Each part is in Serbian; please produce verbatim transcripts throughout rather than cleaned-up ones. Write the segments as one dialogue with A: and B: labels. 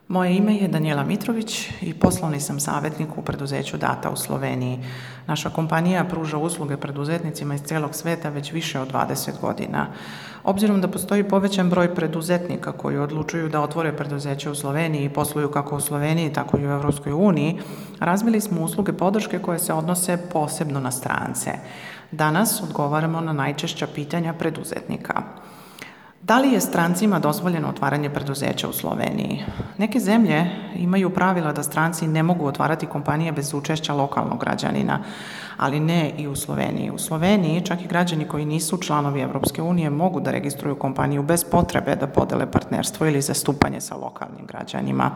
A: Moje ime je Danijela Mitrović i poslovni sam savjetnik u preduzeću Data u Sloveniji. Naša kompanija pruža usluge preduzetnicima iz cijelog svijeta već više od dvadeset godina. Obzirom da postoji povećan broj preduzetnika koji odlučuju da otvore preduzeće u Sloveniji i posluju kako u Sloveniji, tako i u Europskoj uniji, razvili smo usluge podrške koje se odnose posebno na strance. Danas odgovaramo na najčešća pitanja preduzetnika. Da li je strancima dozvoljeno otvaranje preduzeća u Sloveniji? Neke zemlje imaju pravila da stranci ne mogu otvarati kompanije bez učešća lokalnog građanina, ali ne i u Sloveniji. U Sloveniji čak i građani koji nisu članovi Europske unije mogu da registruju kompaniju bez potrebe da podele partnerstvo ili zastupanje sa lokalnim građanima.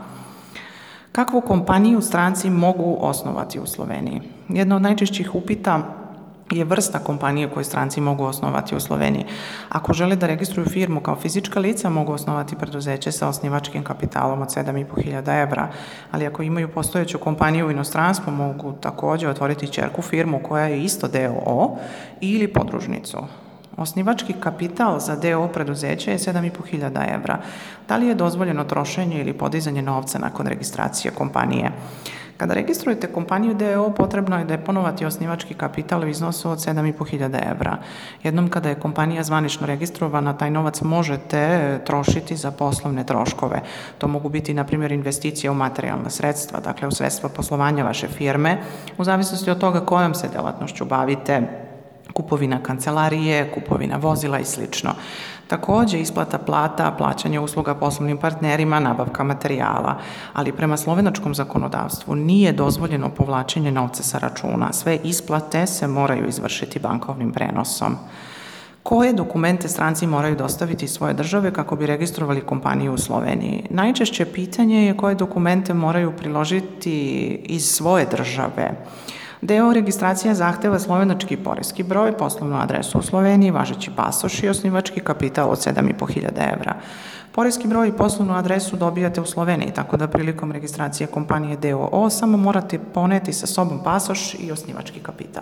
A: Kakvu kompaniju stranci mogu osnovati u Sloveniji? Jedno od najčešćih upita je vrsta kompanije koju stranci mogu osnovati u Sloveniji. Ako žele da registruju firmu kao fizička lica, mogu osnovati preduzeće sa osnivačkim kapitalom od sedam i po hiljada evra, ali ako imaju postojeću kompaniju u inostranstvu, mogu također otvoriti ćerku firmu koja je isto d o o ili podružnicu. Osnivački kapital za d o o preduzeće je sedam i po hiljada evra. Da li je dozvoljeno trošenje ili podizanje novca nakon registracije kompanije? Kada registrujete kompaniju d o o, potrebno je deponovati osnivački kapital u iznosu od sedam i po hiljada evra. Jednom kada je kompanija zvanično registrovana, taj novac možete trošiti za poslovne troškove. To mogu biti, na primjer, investicije u materijalna sredstva, dakle u sredstva poslovanja vaše firme, u zavisnosti od toga kojom se djelatnošću bavite, kupovina kancelarije, kupovina vozila i sl. Također isplata plata, plaćanje usluga poslovnim partnerima, nabavka materijala, ali prema slovenačkom zakonodavstvu nije dozvoljeno povlačenje novca sa računa. Sve isplate se moraju izvršiti bankovnim prenosom. Koje dokumente stranci moraju dostaviti iz svoje države kako bi registrovali kompaniju u Sloveniji? Najčešće pitanje je koje dokumente moraju priložiti iz svoje države. d o o registracija zahteva slovenački poreski broj, poslovnu adresu u Sloveniji, važeći pasoš i osnivački kapital od sedam i po hiljada evra. Poreski broj i poslovnu adresu dobijate u Sloveniji, tako da prilikom registracije kompanije d o o samo morate poneti sa sobom pasoš i osnivački kapital.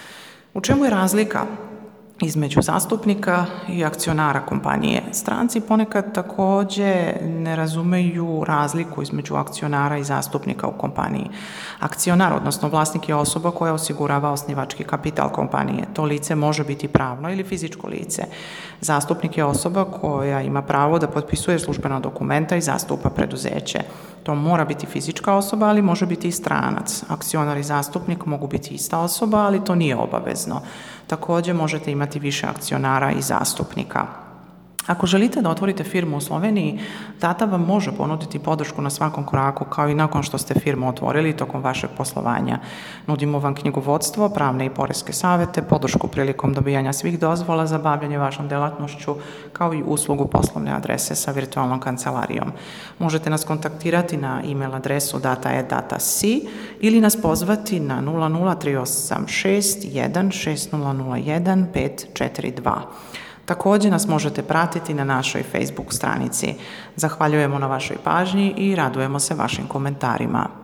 A: U čemu je razlika između zastupnika i akcionara kompanije? Stranci ponekad također ne razumeju razliku između akcionara i zastupnika u kompaniji. Akcionar, odnosno vlasnik, je osoba koja osigurava osnivački kapital kompanije. To lice može biti pravno ili fizičko lice. Zastupnik je osoba koja ima pravo da potpisuje službena dokumenta i zastupa preduzeće. To mora biti fizička osoba, ali može biti i stranac. Akcionar i zastupnik mogu biti ista osoba, ali to nije obavezno. Također možete imati više akcionara i zastupnika. Ako želite da otvorite firmu u Sloveniji, Data vam može ponuditi podršku na svakom koraku, kao i nakon što ste firmu otvorili tokom vašeg poslovanja. Nudimo vam knjigovodstvo, pravne i poreske savjete, podršku prilikom dobijanja svih dozvola za bavljanje vašom djelatnošću, kao i uslugu poslovne adrese sa virtualnom kancelarijom. Možete nas kontaktirati na e-mail adresu data at data dot c ili nas pozvati na nula nula tri osam šest jedan šest nula nula jedan pet četiri dva. Također nas možete pratiti na našoj Facebook stranici. Zahvaljujemo na vašoj pažnji i radujemo se vašim komentarima.